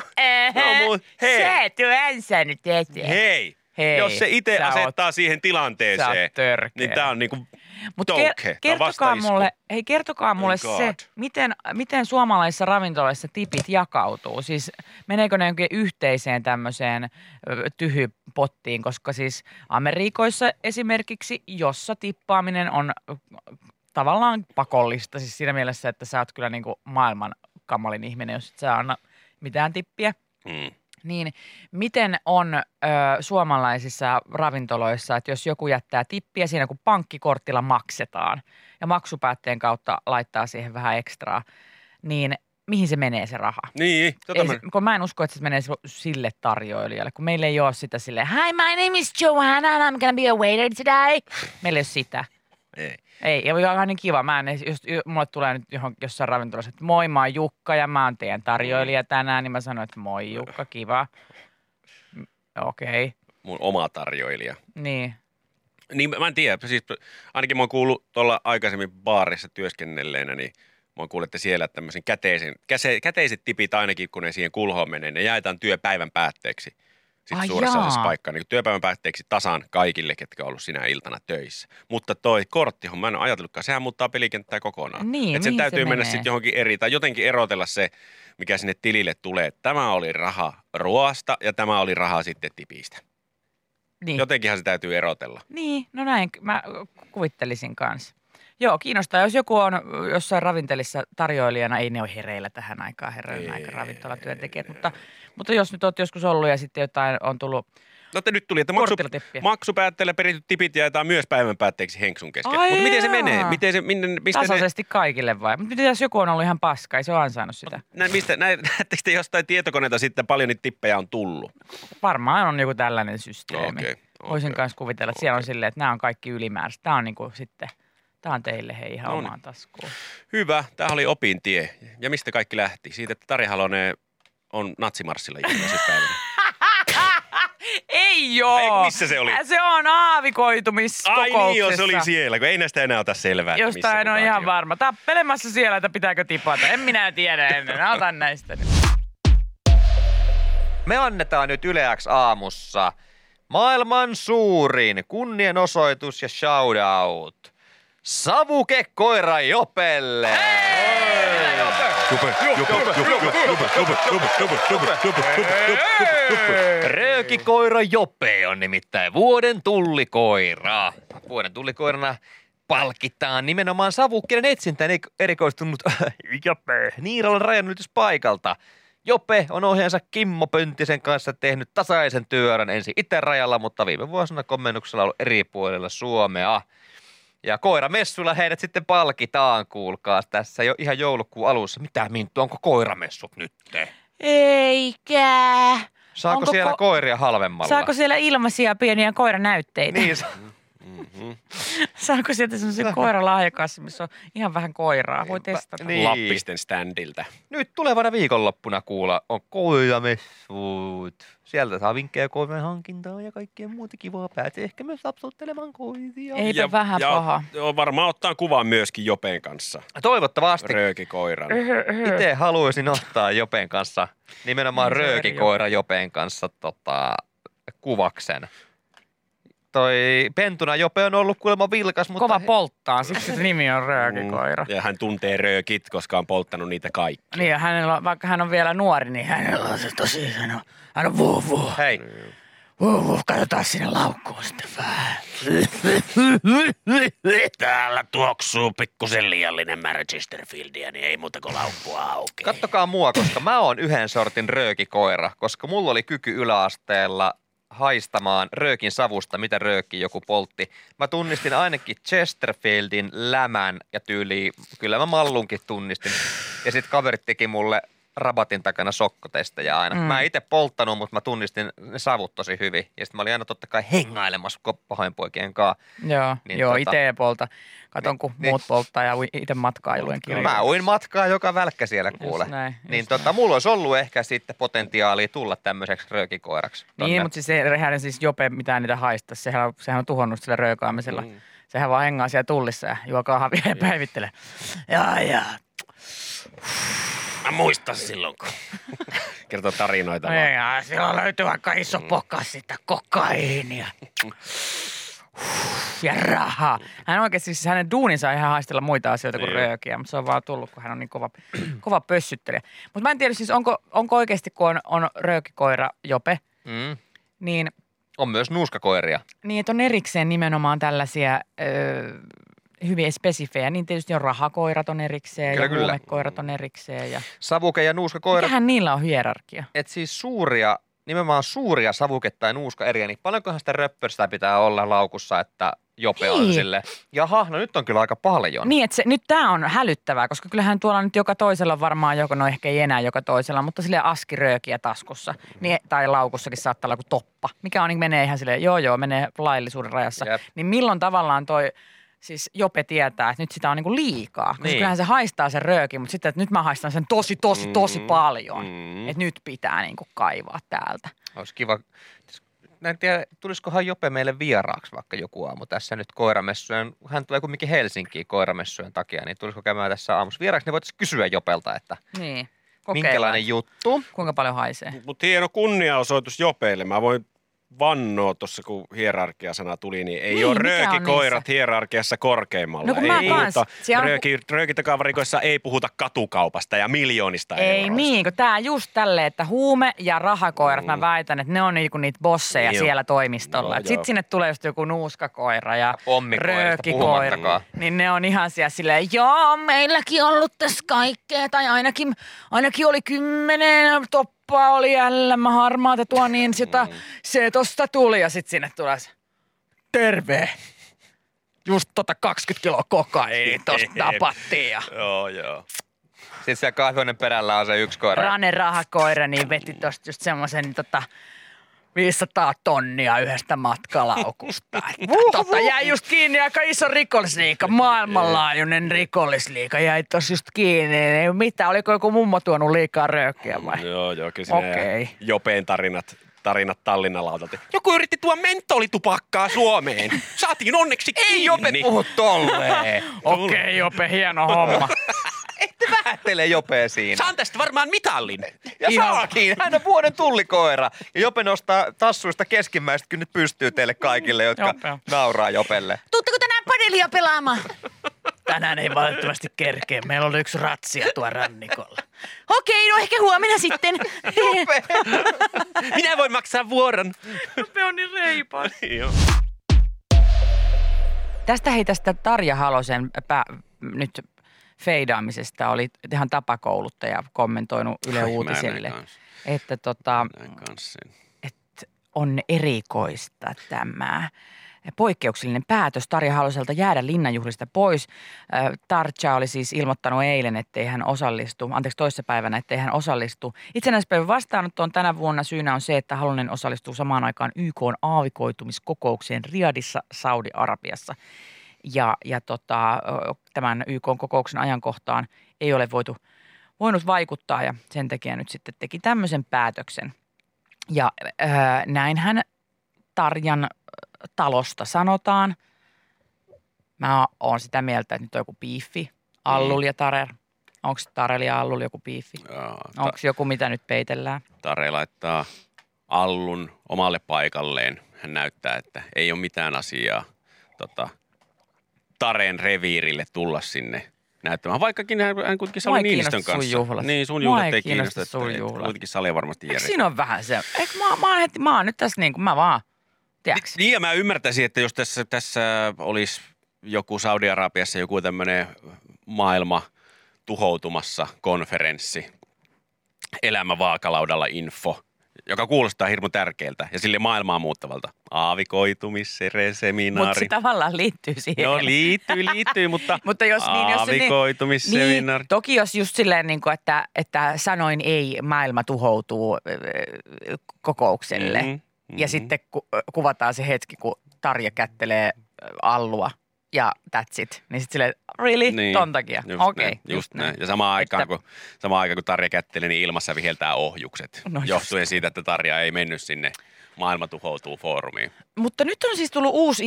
sä tuon nyt eteen. Hei, jos se itse asettaa siihen tilanteeseen, niin tää on niinku... Mutta kertokaa mulle se, miten suomalaisissa ravintoloissa tipit jakautuu. Siis meneekö ne jonkin yhteiseen tämmöiseen tyhypottiin, koska siis Amerikoissa esimerkiksi, jossa tippaaminen on tavallaan pakollista, siis siinä mielessä, että sä oot kyllä niinku maailman kamalin ihminen, jos et sä anna mitään tippiä. Niin miten on suomalaisissa ravintoloissa, että jos joku jättää tippiä siinä, kun pankkikortilla maksetaan ja maksupäätteen kautta laittaa siihen vähän ekstraa, niin mihin se menee se raha? Niin. Kun mä en usko, että se menee sille tarjoilijalle, kun meillä ei ole sitä silleen, hi, my name is Joanna and I'm gonna be a waiter today. Meillä ei ole sitä. Ei, ja ihan niin kiva. Jos mulle tulee nyt jossain ravintolassa, että moi, mä oon Jukka ja mä oon teidän tarjoilija tänään, niin mä sanoin, että moi Jukka, kiva. Okei. Mun oma tarjoilija. Niin. Niin mä en tiedä, siis ainakin mä oon kuullut tuolla aikaisemmin baarissa työskennelleenä, niin mä oon kuullut, että siellä tämmöisen käteiset tipit ainakin, kun ne siihen kulhoon menee, ne jaetaan työpäivän päätteeksi sitten suuressa osassa paikkaa niin työpäivän päätteeksi tasan kaikille, ketkä on ollut sinä iltana töissä. Mutta toi korttihomma, mä en ole ajatellutkaan, sehän muuttaa pelikenttää kokonaan. Niin, että sen täytyy mennä sitten johonkin eri, tai jotenkin erotella se, mikä sinne tilille tulee. Tämä oli raha ruoasta ja tämä oli raha sitten tipistä. Niin. Jotenkinhan se täytyy erotella. Niin, no näin mä kuvittelisin kanssa. Joo, kiinnostaa. Jos joku on jossain ravintelissa tarjoilijana, ei ne ole hereillä tähän aikaan, herrojen aika ravintolatyöntekijät, mutta jos nyt olet joskus ollut ja sitten jotain on tullut no te nyt tuli, että maksupäätteellä perityt tipit jaetaan myös päivän päätteeksi Henksun kesken. Mutta miten se menee? Tasaisesti kaikille vai? Mutta jos joku on ollut ihan paska, ei se ole ansainnut sitä. Näettekö te jostain tietokoneita sitten paljon niitä tippejä on tullut? Varmaan on joku tällainen systeemi. Voisin kanssa kuvitella, että siellä on silleen, että nämä on kaikki ylimääräistä. Tämä on niinku sitten... Tämä on teille ihan omaan taskuun. Hyvä. Tämä oli opintie. Ja mistä kaikki lähti? Siitä, että Tari Halonen on natsimarssilla juhlaispäivänä. Ei joo. Missä se oli? Se on aavikoitumiskokouksessa. Ai niin joo, se oli siellä, kun ei näistä enää ota selvää. Jostain on ihan varma. Tappelemassa siellä, että pitääkö tipata. En minä tiedä ennen. Otan näistä nyt. Me annetaan nyt Yle X aamussa maailman suurin kunnianosoitus ja shoutout. Savukekoira Jopelle! Röökikoira Jope on nimittäin vuoden tullikoira. Vuoden tullikoirana palkitaan nimenomaan savukkeiden etsintään erikoistunut Jope Niiralan rajanylityspaikalta. Jope on ohjaajansa Kimmo Pönttisen kanssa tehnyt tasaisen työrän ensin itärajalla, mutta viime vuosina komennuksella ollut eri puolilla Suomea. Ja koiramessuilla heidät sitten palkitaan, kuulkaa, tässä jo ihan joulukuun alussa. Mitä Minttu, onko koiramessut nyt? Eikä. Saako siellä koiria halvemmalla? Saako siellä ilmaisia pieniä koiranäytteitä? Niin. Saako sieltä semmoisia koiralahjakassa, missä on ihan vähän koiraa? Voi testata. Niin. Lappisten standilta. Nyt tulevana viikonloppuna kuulla on koiramessut. Sieltä saa vinkkejä koiran hankintaa ja kaikkea muuta kivaa. Pääsee ehkä myös lapsuuttelemaan koiria. Eipä vähän paha. Ja varmaan ottaa kuvan myöskin Jopen kanssa. Toivottavasti. Röökikoiran. Itse haluaisin ottaa Jopen kanssa, nimenomaan röökikoira Jopen kanssa kuvaksen. Toi pentuna Jope on ollut kuulemma vilkas, mutta... Kova polttaa, siksi se nimi on röökikoira. Ja hän tuntee röökit, koska on polttanut niitä kaikki. Niin, vaikka hän on vielä nuori, niin hänellä on se tosi, hän on vuh. Hei. Vuh, katsotaan sinne laukkuun sitten vähän. Täällä tuoksuu pikkusen liiallinen määrä Chesterfieldia, niin ei muuta kuin laukkua auki. Kattokaa mua, koska mä oon yhden sortin röökikoira, koska mulla oli kyky yläasteella haistamaan röökin savusta, mitä röökkiä joku poltti. Mä tunnistin ainakin Chesterfieldin lämän ja tyyliin, kyllä mä mallunkin tunnistin. Ja sit kaverit teki mulle rabatin takana sokkotestejä aina. Mä en itse polttanut, mutta mä tunnistin ne savut tosi hyvin. Ja sitten mä olin aina totta kai hengailemassa pahoinpoikien kanssa. Joo, itse ei polta. Katon, kun muut polttaa ja itse matkailujen kirjoja. Mä uin matkaa joka välkkä siellä kuule. Niin mulla olisi ollut ehkä sitten potentiaalia tulla tämmöiseksi röökikoiraksi. Niin, mutta siis sehän siis Jope mitään niitä haista. Sehän on tuhonnut sillä röökaamisella. Sehän vaan hengaa siellä tullissa ja juo kahvia ja päivittelee. Ja. Mä muistan silloin, kun kertoo tarinoita vaan. Ja silloin löytyy aika iso pokas sitä kokaiinia. Ja rahaa. Hän oikeasti, siis hänen duuninsa ihan haistella muita asioita kuin röökiä, mutta se on vaan tullut, kun hän on niin kova pössyttelijä. Mutta mä en tiedä siis, onko oikeasti, kun on röökikoira Jope, niin... On myös nuuskakoiria. Niin, että on erikseen nimenomaan tällaisia... hyvin spesifejä. Niin tietysti on rahakoirat on erikseen ja huumekoirat on erikseen. Ja... Savuke- ja nuuskakoirat. Mikähän niillä on hierarkia? Et siis nimenomaan suuria savuke- tai nuuskaeriä, niin paljonkohan sitä röppöstä pitää olla laukussa, että Jope on sille. Jaha, no nyt on kyllä aika paljon. Niin, että nyt tämä on hälyttävää, koska kyllähän tuolla nyt joka toisella varmaan no ehkä ei enää joka toisella, mutta sille askiröökiä taskussa. Niin, tai laukussakin saattaa olla joku toppa, mikä on, niin menee ihan silleen, menee laillisuuden rajassa. Jep. Niin milloin tavallaan toi... Siis Jope tietää, että nyt sitä on niinku liikaa, koska kyllähän se haistaa sen röökin, mutta sitten, että nyt mä haistan sen tosi paljon, että nyt pitää niinku kaivaa täältä. Olisi kiva. En tiedä, tulisikohan Jope meille vieraaksi vaikka joku aamu tässä nyt koiramessujen, hän tulee kumminkin Helsinkiin koiramessujen takia, niin tulisiko käymään tässä aamussa vieraaksi, niin voitaisiin kysyä Jopelta, että minkälainen juttu. Kuinka paljon haisee? Mutta hieno kunniaosoitus Jopeille. Mä voin vannoa tuossa, kun hierarkia-sana tuli, niin ei ole röökikoirat hierarkiassa korkeimmalla. No kun mä kans. Röökitavarikoissa ei puhuta katukaupasta ja miljoonista ei niin, kun tää just tälleen, että huume- ja rahakoirat, mä väitän, että ne on niinku niitä bosseja siellä toimistolla. Sitten sinne tulee just joku nuuskakoira ja röökikoira. Niin ne on ihan siellä silleen, joo, meilläkin ollut tässä kaikkea, tai ainakin oli 10 oli jälleen harmaata tuo, niin se tosta tuli ja sit sinne tulee se, terve. Just 20 kiloa kokaiini tosta napattiin. Ja. Joo. Sitten siellä kahvioinen perällä on se yksi koira. Rane rahakoira, niin veti tosta just semmoisen 500 tonnia yhdestä matkalaukusta. Jäi just kiinni aika iso rikollisliiga, maailmanlaajuinen rikollisliiga. Jäi tossa just kiinni, ei mitään. Oliko joku mummo tuonut liikaa röökiä vai? Joo, kyllä siinä Jopeen tarinat Tallinnalautalta. Joku yritti tuoda mentolitupakkaa Suomeen. Saatiin onneksi kiinni. Ei Jope puhu tolleen. Okei, Jope, hieno homma. Ette vähättele Jopea siinä. Saan tästä varmaan mitallin. Ja saakin. Hän on vuoden tullikoira. Ja Jope nostaa tassuista keskimmäiset kynnet pystyy teille kaikille, jotka nauraa Jopelle. Tuutteko tänään padelia pelaamaan? Tänään ei valitettavasti kerkeä. Meillä on yksi ratsia tuo rannikolla. Okei, no ehkä huomenna sitten. Jope! Minä voin maksaa vuoron. Jope on niin reipas. Tästä Tarja Halosen nyt feidaamisesta oli ihan tapakouluttaja kommentoinut Yle Uutisille, että että on erikoista tämä poikkeuksellinen päätös Tarja Haloselta jäädä linnanjuhlista pois. Tarja oli siis ilmoittanut eilen, ettei hän toissapäivänä, ettei hän osallistu. Itsenäispäivän vastaanottoon tänä vuonna syynä on se, että Halonen osallistuu samaan aikaan YK:n aavikoitumiskokoukseen Riadissa, Saudi-Arabiassa. Ja tämän YK-kokouksen ajankohtaan ei ole voinut vaikuttaa ja sen takia nyt sitten teki tämmöisen päätöksen. Ja näinhän Tarjan talosta sanotaan. Mä oon sitä mieltä, että nyt on joku biiffi, Allul ja Tarer. Onko Tarel ja Allul joku biiffi? Onko joku, mitä nyt peitellään? Tare laittaa Allun omalle paikalleen. Hän näyttää, että ei ole mitään asiaa Taren reviirille tulla sinä näyttämään. Vaikkakin hän kuitenkin Sali Niinistön kanssa. Sun juhlat. Niin, sun juhlat ei kiinnosta. Kuitenkin Sali varmasti järjestää. Siinä on vähän se. Mä oon nyt tässä niin kuin mä vaan, tiedätkö? Niin ja mä ymmärtäisin, että jos tässä olisi joku Saudi-Arabiassa joku tämmöinen maailma tuhoutumassa konferenssi, elämä vaakalaudalla info, joka kuulostaa hirmu tärkeältä ja sille maailmaa muuttavalta. Aavikoitumisseminaari. Mutta se tavallaan liittyy siihen. No liittyy, mutta jos aavikoitumisseminaari. Niin, toki jos just silleen, niin kuin, että sanoin ei, maailma tuhoutuu kokoukselle. Ja sitten kuvataan se hetki, kun Tarja kättelee Allua ja that's it. Niin sitten silleen, really? Niin, ton takia? Okei. Just näin. Ja samaan aikaan, kun Tarja kättelee, niin ilmassa viheltää ohjukset. No johtuen siitä, että Tarja ei mennyt sinne maailma tuhoutuu foorumiin. Mutta nyt on siis tullut uusi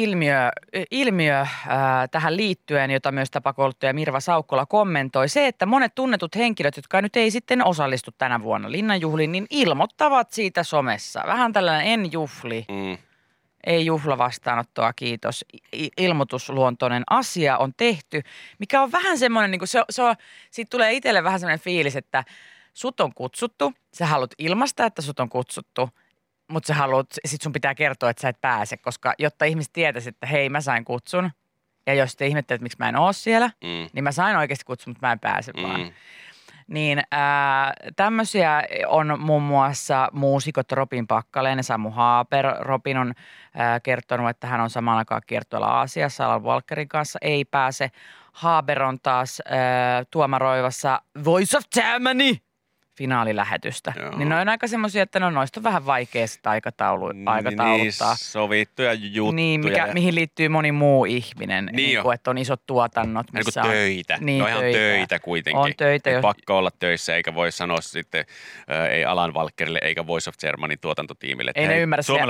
ilmiö tähän liittyen, jota myös tapakouluttaja Mirva Saukkola kommentoi. Se, että monet tunnetut henkilöt, jotka nyt ei sitten osallistu tänä vuonna linnanjuhliin, niin ilmoittavat siitä somessa. Vähän tällainen en juhli. Ei juhlavastaanottoa, kiitos. Ilmoitusluontoinen asia on tehty, mikä on vähän semmoinen, niin kuin siitä tulee itselle vähän semmoinen fiilis, että sut on kutsuttu, sä haluat ilmaista, että sut on kutsuttu, mutta sit sun pitää kertoa, että sä et pääse, koska jotta ihmiset tietäisi, että hei, mä sain kutsun, ja jos te ihmettelet, että miksi mä en oo siellä, niin mä sain oikeasti kutsun, mutta mä en pääse vaan. Niin tämmöisiä on muun muassa muusikot Robin Packalén ja Samu Haaper. Robin on kertonut, että hän on samaan aikaan kiertueella Aasiassa Alan Walkerin kanssa, ei pääse. Haaper on taas tuomaroivassa Voice of Germany -finaalilähetystä. Joo. Niin ne on aika semmoisia, että noista on vähän vaikea sitä aikatauluttaa. Niin, sovittuja juttuja. Niin, mihin liittyy moni muu ihminen, niin kuin, että on isot tuotannot. Missä on töitä. Niin, no ihan töitä kuitenkin. On töitä. Ei pakko olla töissä, eikä voi sanoa sitten, ei Alan Walkerille, eikä Voice of Germany tuotantotiimille. Ei ne ymmärrä sitä.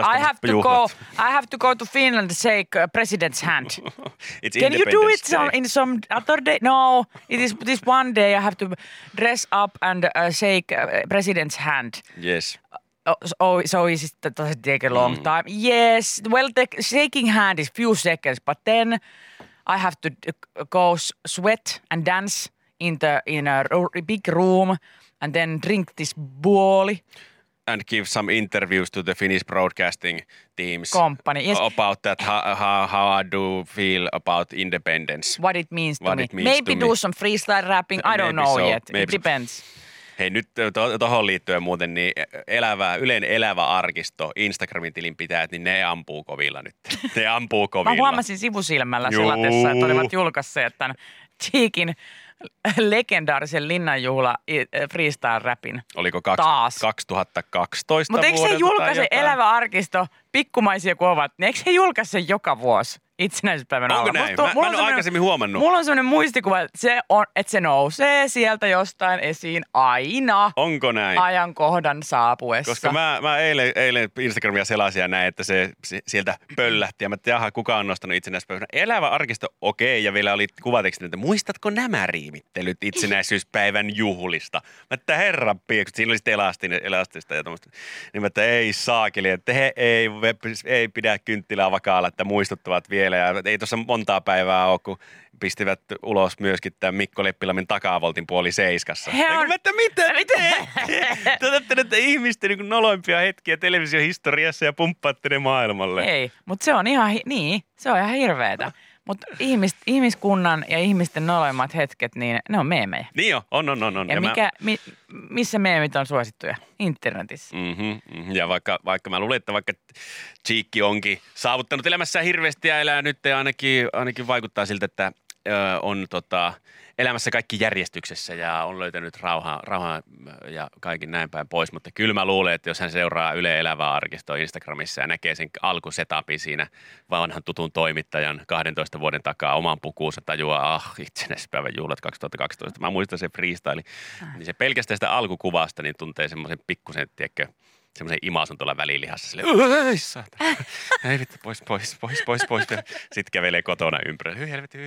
I have to go to Finland to shake president's hand. Can you do it in some other day? No, it is this one day I have to dress up and shake shake president's hand. Yes. So is it does it take a long time? Yes. Well, the shaking hand is few seconds, but then I have to go sweat and dance in a big room and then drink this buoli. And give some interviews to the Finnish broadcasting teams company. Yes. About that, how I do feel about independence. What it means to me. Maybe do some freestyle rapping. I don't know yet. It depends. Hei, nyt tuohon liittyen muuten, niin Ylen elävä arkisto, Instagramin tilinpitäjät, niin ne ampuu kovilla nyt. Ne ampuu kovilla. Mä huomasin sivusilmällä selatessa, että olivat julkaisseet tämän Cheekin legendaarisen linnanjuhla freestyle-räpin. Oliko taas 2012 Mutta eikö se julkaise elävä arkisto, pikkumaisia kuin ovat, niin eikö se julkaise joka vuosi itsenäisyyspäivän alla? Onko näin? Mä en ole aikaisemmin huomannut. Mulla on sellainen muistikuva, että se nousee sieltä jostain esiin aina. Onko näin? Ajankohdan saapuessa. Koska mä eilen Instagramia selasin ja näin, että se sieltä pöllähti. Ja mä ajattelin, jaha, kuka on nostanut itsenäisyyspäivänä? Elävä arkisto, okei. Ja vielä oli kuvatekstit, että muistatko nämä riimittelyt itsenäisyyspäivän juhlista? Mä ajattelin, herran piekset. Siinä oli sitten elastista ja tuommoista. Niin mä ajattelin, ei saakeli, että he ei pidä kynttilää vakaalla, että muistuttavat vielä. Ja ei tuossa montaa päivää ole, kun pistivät ulos myöskin tämän Mikko Leppilammin takavoltin 6:30. Että mitä? Te otatte näitä ihmisten niin noloimpia hetkiä televisiohistoriassa ja pumppaatte ne maailmalle. Ei, mutta se on ihan, se on ihan hirveetä. Mutta ihmiskunnan ja ihmisten noloimmat hetket, niin ne on meemejä. Niin jo, on. Ja missä meemit on suosittuja? Internetissä. Ja vaikka mä luulen, että vaikka Cheekki onkin saavuttanut elämässään hirveästi ja elää nyt ainakin vaikuttaa siltä, että on elämässä kaikki järjestyksessä ja on löytänyt rauhaa ja kaikin näin päin pois. Mutta kyllä mä luulen, että jos hän seuraa Yle Elävää arkistoa Instagramissa ja näkee sen alkusetapin siinä vanhan tutun toimittajan 12 vuoden takaa oman pukuunsa tajuaa, itsenäisyyspäivän juhlat 2012. Mä muistan sen freestyle. Niin se pelkästään sitä alkukuvasta niin tuntee semmoisen pikkusen, tiedätkö, semmoisen imasun tuolla välilihassa. Silleen, ei vittu, pois. Sitten kävelee kotona ympärillä. Hyi helvetti.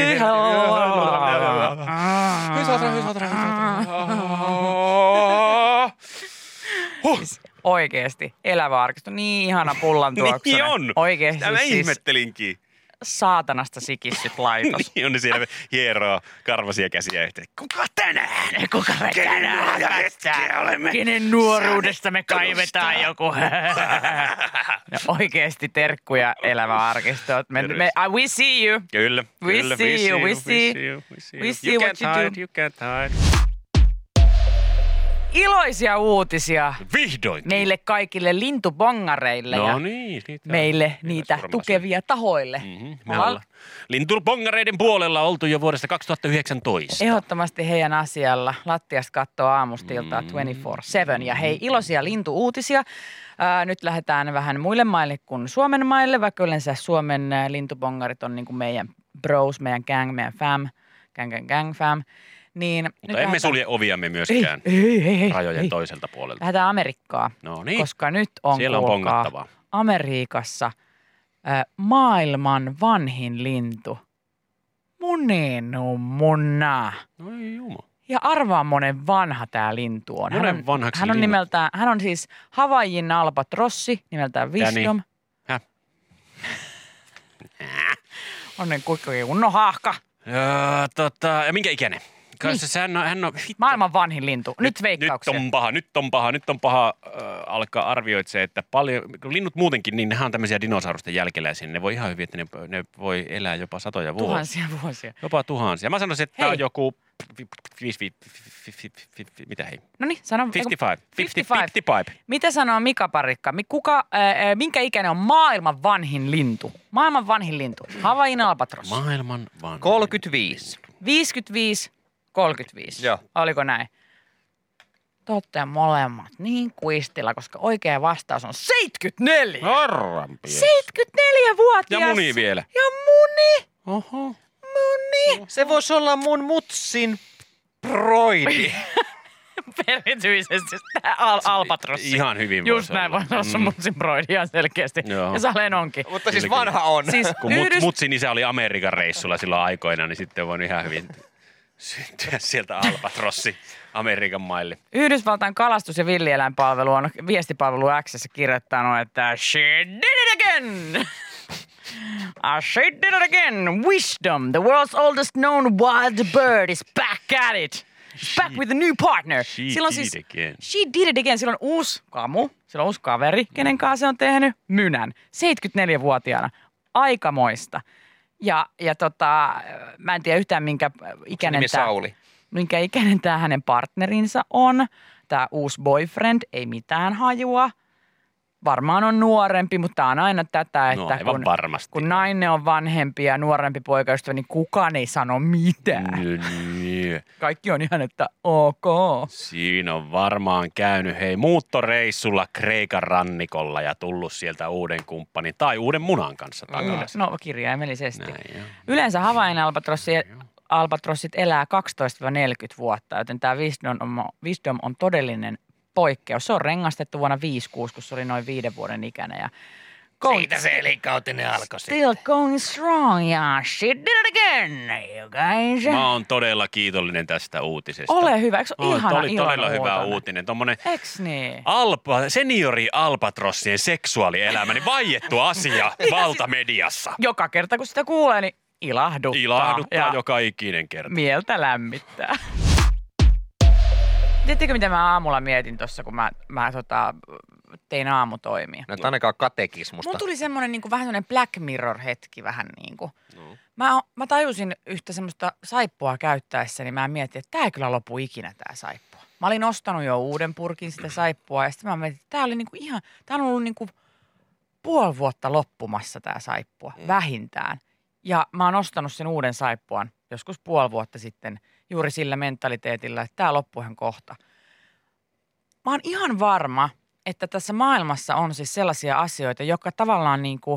Oikeesti, elävä arkisto. Niin ihana pullan tuoksunen. Niin on. Oikeesti. Sitä mä ihmettelinkin. Saatanasta sikissyt laitos. Niin on ne siellä hieroo karvasia käsiä yhteen. Kuka tänään? Kenen nuoruudesta me kaivetaan joku? Oikeesti terkkuja elävä arkisto. We see you. Kyllä. We see you. We see what you do. You can't hide. Iloisia uutisia. Vihdoin. Meille kaikille lintubongareille ja meille niitä tukevia tahoille. Me ollaan lintubongareiden puolella oltu jo vuodesta 2019. Ehdottomasti heidän asialla. Lattiasta kattoo aamusta iltaa 24/7. Ja hei, iloisia lintuuutisia. Nyt lähdetään vähän muille maille kuin Suomen maille, vaikka yleensä Suomen lintubongarit on niin kuin meidän bros, meidän gang, meidän fam, gang fam. Niin, mutta emme sulje oviamme myöskään rajojen toiselta puolelta. Lähdetään Amerikkaan, koska nyt on, siellä on pongattavaa. Amerikassa maailman vanhin lintu. Munenumuna. No ei jumo. Ja arvaa monen vanha tää lintu on. Hän on siis Havaijin albatrossi, nimeltään Wisdom. Onnen kuikkokin kunnon haahka. Ja minkä ikäinen? Hän on maailman vanhin lintu. Nyt veikkauksia. Nyt on paha alkaa arvioida, että paljon, kun linnut muutenkin, niin nehän on tämmöisiä dinosaurusten jälkeläisiä. Ne voi ihan hyvin, että ne voi elää jopa satoja vuosia. Tuhansia vuosia. Jopa tuhansia. Mä sanoisin, että tämä on joku mitä hei? Noniin, sano. 55. Mitä sanoo Mika Parikka? Minkä ikäinen on maailman vanhin lintu? Maailman vanhin lintu. Havaijin albatros. Maailman vanhin. 35. 55. 35. Joo. Oliko näin? Totte molemmat niin kuistilla, koska oikea vastaus on 74. 74-vuotias. Ja muni vielä. Ja muni. Oho. Muni. Se voisi olla mun mutsin broidi. Erityisesti tämä albatrossi. Ihan hyvin just näin voisi olla sun mutsin broidi ihan selkeästi. Joo. Ja Salen onkin. Mutta siis vanha on. Siis kun mutsin isä oli Amerikan reissulla silloin aikoina, niin sitten on ihan hyvin syntyä sieltä albatrossi Amerikan maille. Yhdysvaltain kalastus- ja villieläinpalvelu on viestipalvelu X:ssä kirjoittanut, että she did it again! She did it again! Wisdom, the world's oldest known wild bird, is back at it! Back with a new partner. She did it again. She did it again. Sillä on uusi kamu, sillä on uusi kaveri, kenen kanssa se on tehnyt mynän. 74-vuotiaana. Aikamoista. Ja mä en tiedä yhtään minkä ikäinen tämä hänen partnerinsa on. Tämä uusi boyfriend, ei mitään hajua. Varmaan on nuorempi, mutta tämä on aina tätä, että kun nainen on vanhempi ja nuorempi poikaystävä, niin kukaan ei sano mitään. Kaikki on ihan, että ok. Siinä on varmaan käynyt muuttoreissulla Kreikan rannikolla ja tullut sieltä uuden kumppanin tai uuden munan kanssa takaisin. No kirjaimellisesti. Yleensä havainalbatrossit elää 12-40 vuotta, joten tämä Wisdom on todellinen poikkeus. Se on rengastettu vuonna 1956, kun se oli noin 5 vuoden ikäinen. Ja siitä se elinkautinen alkoi still going strong, ja she did it again, you guys. Mä oon todella kiitollinen tästä uutisesta. Ole hyvä, eikö ihana oli todella hyvä uutinen. Tommonen niin? Seniori albatrossien seksuaalielämä, niin vaiettu asia valtamediassa. Joka kerta, kun sitä kuulee, niin ilahduttaa joka ikinen kerta. Mieltä lämmittää. Tiedättekö, mitä mä aamulla mietin tuossa, kun mä tein aamutoimia? No ainakaan katekismusta. Mulla tuli semmoinen niin vähän semmoinen Black Mirror-hetki vähän niin kuin. No. Mä tajusin yhtä semmoista saippua käyttäessäni, mä mietin, että tää ei kyllä lopu ikinä tää saippua. Mä olin ostanut jo uuden purkin sitä saippua ja sitten mä mietin, että tää oli niinku tää on ollut niinku puoli vuotta loppumassa tää saippua, vähintään. Ja mä oon ostanut sen uuden saippuan joskus puoli vuotta sitten juuri sillä mentaliteetillä, että tää loppuu ihan kohta. Mä oon ihan varma, että tässä maailmassa on siis sellaisia asioita, jotka tavallaan niinku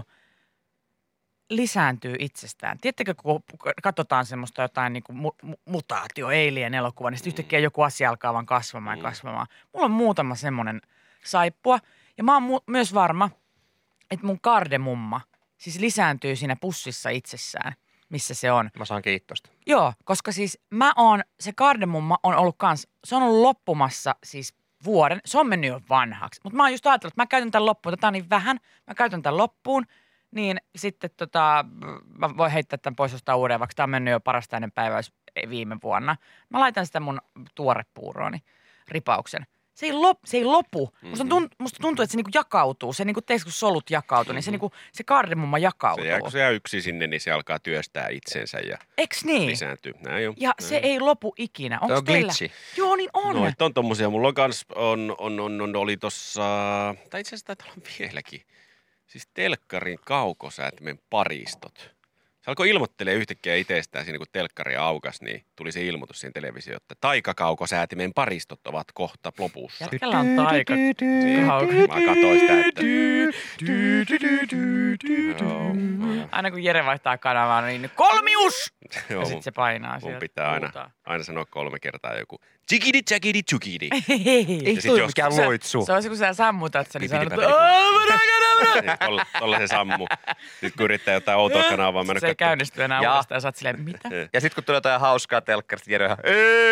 lisääntyy itsestään. Tiedättekö, kun katsotaan semmoista jotain niinku mutaatio, Alien elokuva, niin sitten yhtäkkiä joku asia alkaa vaan kasvamaan ja kasvamaan. Mulla on muutama semmoinen saippua. Ja mä oon myös varma, että mun kardemumma siis lisääntyy siinä pussissa itsessään, missä se on. Mä saan kiitosta. Joo, koska siis se kardemumma on ollut se on ollut loppumassa siis vuoden. Se on mennyt jo vanhaksi. Mutta mä oon just ajatellut, että mä käytän tämän loppuun. Tätä on niin vähän. Mä käytän tämän loppuun. Niin sitten mä voin heittää tämän pois jostain uuden, vaikka tämä on mennyt jo parasta ennen päivää viime vuonna. Mä laitan sitä mun tuorepuurooni ripauksen. Se ei lopu. Musta tuntuu, että se niinku jakautuu. Se niinku, kun solut jakautuu, niin se kardemumma jakautuu. Kun se jää yksin sinne, niin se alkaa työstää itsensä ja niin? lisääntyy. Se ei lopu ikinä. Onko teillä? Glitchi. Joo, niin on. No, on tommosia. Mulla on kans, oli tossa, tai itse asiassa taitaa olla vieläkin. Siis telkkarin kaukosäätimen paristot. Se alkoi ilmoittelemaan yhtäkkiä itsestään siinä, kun telkkari aukas, niin tuli se ilmoitus siihen televisioon, että taikakaukosäätimen paristot ovat kohta lopussa. Jätkällä on taika. Mä katsoin sitä, että aina kun Jere vaihtaa kanavaa, niin kolmius! Ja sitten se painaa sieltä. Mun pitää aina sanoa 3 kertaa joku tsikidi, tsäkidi, tsukidi. Ei toi mikään loitsu. Se on se, kun sä sammutat sen, niin sanot, Tolla se sammu. Sitten kun yrittää jotain outoa kanavaa. Se ei käynnisty enää uudestaan ja sä oot silleen, mitä? Ja sitten kun tulee jotain hauskaa telkkarista, Jere on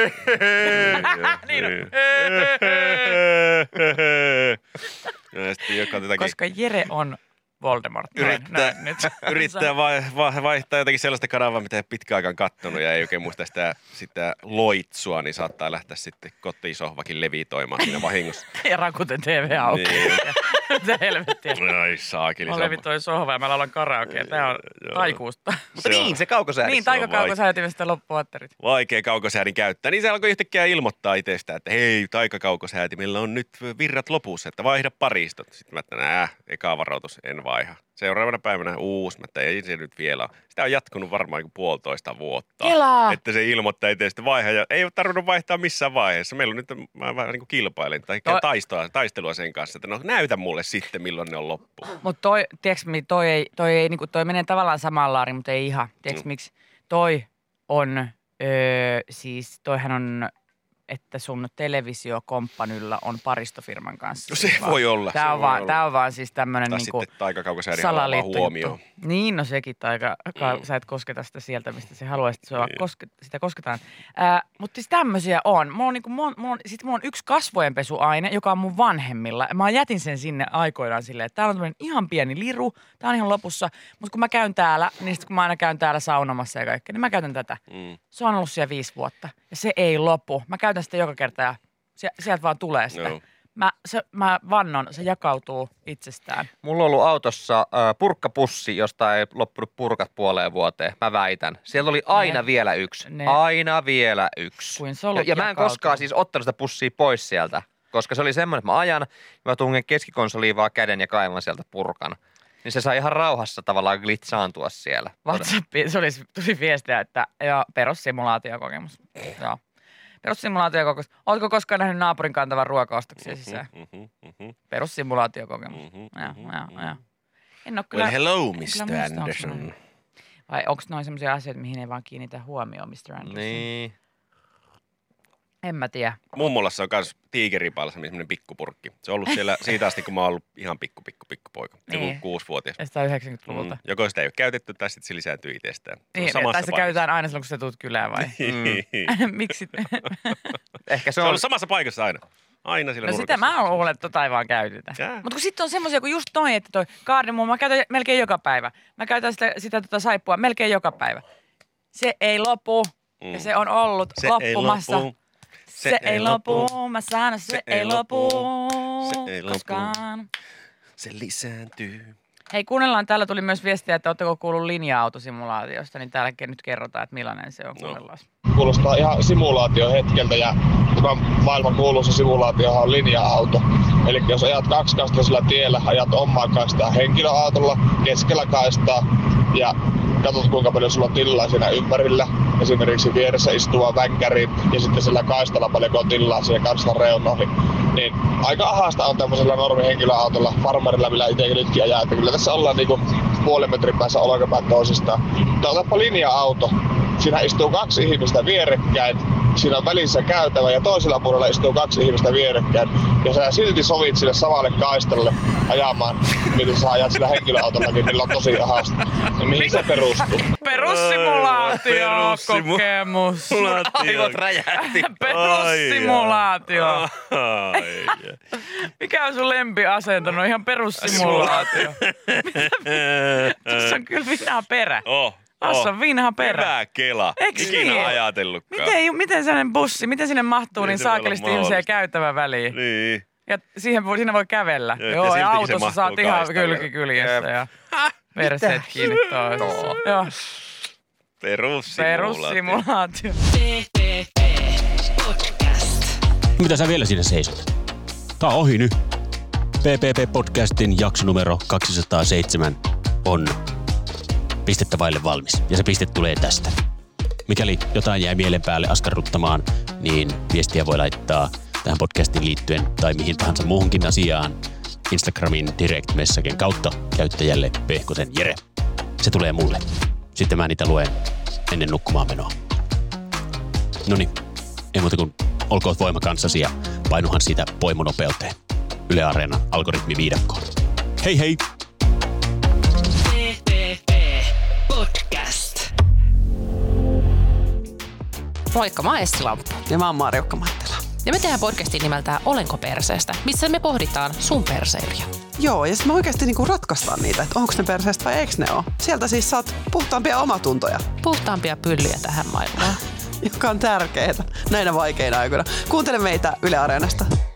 koska Jere on Voldemort. Yrittää vaihtaa jotakin sellaista kanavaa, mitä ei pitkään aikaan kattonut ja ei oikein muista sitä loitsua, niin saattaa lähteä sitten kotisohvakin levitoimaan siinä vahingossa. Ja Rakuten TV auki. Niin. Mitä helvettiä. Ai saakeli. Mä levitoin sohva ja mä laulan karaokea. Tää on taikuusta. Mutta niin, se kaukosäädin. Niin, taikakaukosäätimestä loppuatterit. Vaikea kaukosäädin käyttää. Niin se alkoi yhtäkkiä ilmoittaa itsestään, että hei, taikakaukosäätimellä on nyt virrat lopussa, että vaihda paristot. Sitten mä että eka varoitus, en vaiha. Seuraavana päivänä uusi, että ei se nyt vielä ole. Sitä on jatkunut varmaan 1,5 vuotta. Kelaa! Että se ilmoittaa itsestä vaiha ja ei ole tarvinnut vaihtaa missään vaiheessa. Meillä on nyt, mä vähän niin kuin kilpailen tai taistelua sen kanssa, että no näytä mulle sitten, milloin ne on loppu. Mutta toi menee tavallaan samaan laariin, mutta ei ihan. Tiedätkö miksi? Toihan on että sun televisiokomppanyllä on paristofirman kanssa. No se voi olla. Tää on vaan siis tämmönen niinku salaliitto huomioon. Niin, no sekin sä et kosketa sitä sieltä, mistä se haluaisit, sitä kosketaan. Mutta siis tämmöisiä on. Mulla on yksi kasvojenpesuaine, joka on mun vanhemmilla. Mä jätin sen sinne aikoinaan silleen, että täällä on tämmöinen ihan pieni liru, tää on ihan lopussa. Mutta kun mä käyn täällä, niin sit kun mä aina käyn täällä saunomassa ja kaikkea, niin mä käytän tätä. Se on ollut siellä 5 vuotta ja se ei lopu. Mä käytän sitä joka kerta ja sieltä vaan tulee sitä. No. Mä vannon, se jakautuu itsestään. Mulla on ollut autossa purkkapussi, josta ei loppunut purkat puoleen vuoteen. Mä väitän. Siellä oli aina vielä yksi. Aina vielä yksi. Kuin solut ja mä en koskaan siis ottanut sitä pussia pois sieltä, koska se oli semmoinen, että mä ajan, mä tungen keskikonsoliin vaan käden ja kaivan sieltä purkan. Niin se sai ihan rauhassa tavallaan glitsaantua siellä. WhatsAppiin tuli viestiä, että perussimulaatiokokemus. Joo. Perussimulaatiokokemus. Oletko koskaan nähnyt naapurin kantavan ruokaostoksia sisään? Perussimulaatiokokemus. Ja. En ole kyllä. Well, hello, Mr. Anderson. Vai onko noin sellaisia asioita, mihin ei vaan kiinnitä huomioon, Mr. Anderson? Niin. En mä tiedä. Mummolassa on myös tiikeripalsami, semmoinen pikkupurkki. Se on ollut siellä siitä asti, kun mä oon ollut ihan pikku poika. Joku 6-vuotias. Ja sitä on 90-luvulta. Joko sitä ei ole käytetty tai sitten se lisääntyy itsestään. Niin, tai se käytetään aina silloin, kun sä tuut kylään vai? Miksi? Ehkä se on ollut samassa paikassa aina. Aina sillä nurkassa. Sitä mä luulen, että tota ei vaan käytetä. Mutta kun sitten on semmoisia, kun just toi, että toi kaardemumma, mä käytän melkein joka päivä. Mä käytän sitä saippua melkein joka päivä. Se ei lopu. Ja se on ollut loppumassa. Se ei lopu, mä sanon, se ei lopu koskaan. Se lisääntyy. Hei, kuunnellaan. Täällä tuli myös viestiä, että ootteko kuullut linja-autosimulaatiosta, niin täällä nyt kerrotaan, että millainen se on. Kuunnellaan. Kuulostaa ihan simulaatiohetkeltä ja tämä maailman kuuluisa simulaatiohan on linja-auto. Eli jos ajat kaksikaistaisella tiellä, ajat omaa kaistaa henkilöautolla, keskellä kaistaa ja katsot kuinka paljon sulla on tilaa siinä ympärillä. Esimerkiksi vieressä istuva vänkäri ja sitten sillä kaistalla paljonko on tilaa siihen kaistan reunoihin. Niin aika ahasta on tämmöisellä normihenkilöautolla, farmerilla, millä itsekin nytkin ajaa. Että kyllä tässä ollaan niinku puolen metrin päässä olkapäin toisistaan. Mutta otapa linja-auto. Siinä istuu 2 ihmistä vierekkäin. Siinä on välissä käytävä ja toisella puolella istuu 2 ihmistä vierekkäin. Ja sä silti sovit sille samalle kaistalle ajamaan, miten sä ajat sillä henkilöautollakin, millä on tosi ahasta. Ja mihin se perustuu? Perussimulaatio-kokemus. Aivot räjähti. Perussimulaatio. Mikä on sun lempiasento? No ihan perussimulaatio. Tuossa on kyllä vinha perä. Tuossa on vinha perä. Hyvä kela. Eiks ikinä niin? Ajatellutkaan. Miten sellainen bussi, miten sinne mahtuu niin saakelisti ihmisiä käytävän väliin? Niin. Ja siinä voi kävellä. Joo, ja autossa saat ihan kyljessä ja perseet kiinni toisessa. Joo. Perussimulaatio. Mitä sä vielä siinä seisot? Tää on ohi nyt. PPP-podcastin jakso numero 207 on pistettä vaille valmis. Ja se piste tulee tästä. Mikäli jotain jää mielen päälle askarruttamaan, niin viestiä voi laittaa tähän podcastiin liittyen tai mihin tahansa muuhunkin asiaan Instagramin direct-messagen kautta käyttäjälle Pehkosen Jere. Se tulee mulle. Sitten mä niitä luen ennen nukkumaan menoa. Noniin, ei muuta kuin olkoot voima kanssasi ja painuhan siitä poimunopeuteen. Yle Areenan algoritmiviidakkoon. Hei hei! Podcast. Moikka, mä oon Essi Lamppu. Ja mä oon Marjukka Mattila. Ja me tehdään podcastin nimeltään Olenko perseestä, missä me pohditaan sun perseilijä. Joo, ja sitten me oikeasti niinku ratkaistaan niitä, että onko ne perseestä vai eikö ne ole. Sieltä siis saat puhtaampia omatuntoja. Puhtaampia pyllyjä tähän maailmaan. Joka on tärkeää näinä vaikeina aikoina. Kuuntele meitä Yle Areenasta.